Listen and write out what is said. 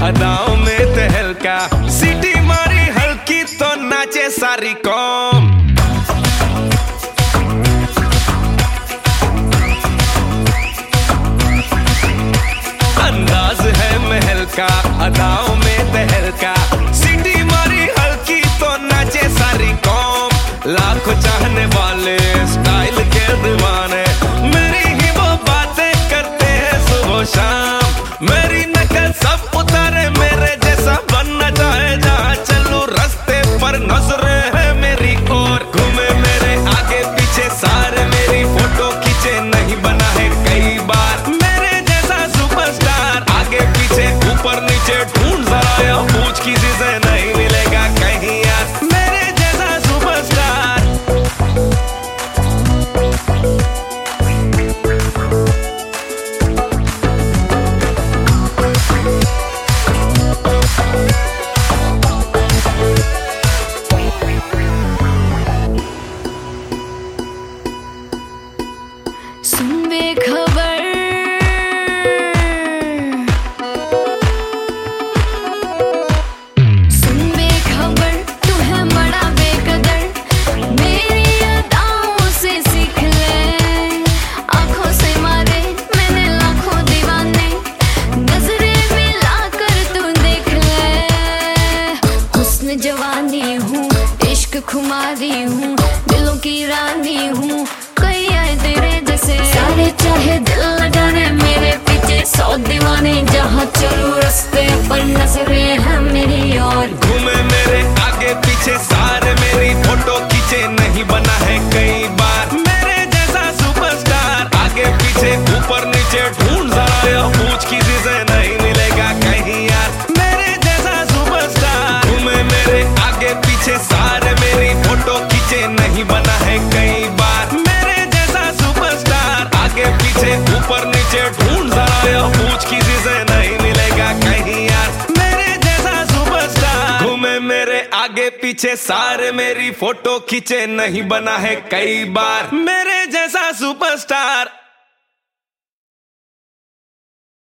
अदाओं में तहलका, सीटी मारी हल्की तो नाचे सारी कौम। अंदाज है महल का, अदाओं में तहलका, सीटी मारी हल्की तो नाचे सारी कौम। लाखों चाहने वाले स्टाइल के दीवाने, मेरी ही वो बातें करते हैं सुबह शाम। मेरी नकल सब उतारे, मेरे जैसा बनना चाहे जहाँ चलूं रास्ते पर नजरें है मेरी ओर। घूमे मेरे आगे पीछे सारे, मेरी फोटो खींचे नहीं बना है कई बार। मेरे जैसा सुपरस्टार आगे पीछे ऊपर नीचे ढूंढ जरा, या पूछ किसी से नहीं मिलेगा कहीं यार मेरे जैसा सुपरस्टार। सुन बेखबर, सुन बेखबर, तू है बड़ा बेकदर। मेरी अदाओं से सीख ले, आंखों से मारे मैंने लाखों दीवाने, नजरें मिलाकर तू देख ले। हुस्न जवानी हूँ, इश्क खुमारी हूँ, दिलों की रानी हूँ, कई आए तेरे जैसे सारे चाहे दिल लगाने मेरे पीछे 100 दीवाने। जहाँ चलूं रास्ते पर नजरें हैं मेरी और। घूमे मेरे आगे पीछे सारे, मेरी फोटो खींचे नहीं बना है कई बार। मेरे जैसा सुपरस्टार आगे पीछे ऊपर नीचे ढूंढ जरा, या पूछ किसी से नहीं मिलेगा कहीं यार मेरे जैसा सुपरस्टार। घूमे मेरे आगे पीछे सारे, मेरी फोटो खींचे नहीं बना है कई बार। मेरे जैसा सुपरस्टार आगे पीछे ऊपर नीचे ढूंढ जरा, या पूछ किसी से नहीं मिलेगा कहीं यार मेरे जैसा सुपरस्टार। घूमे मेरे आगे पीछे सारे, मेरी फोटो खींचे नहीं बना है कई बार। मेरे जैसा सुपरस्टार।